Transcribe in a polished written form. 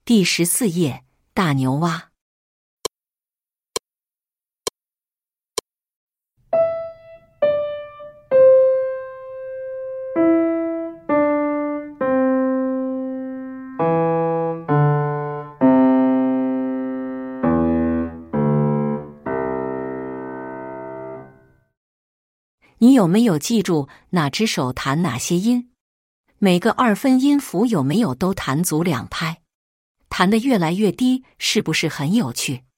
第14页，大牛蛙。你有没有记住哪只手弹哪些音？每个二分音符有没有都弹足2拍？弹得越来越低，是不是很有趣？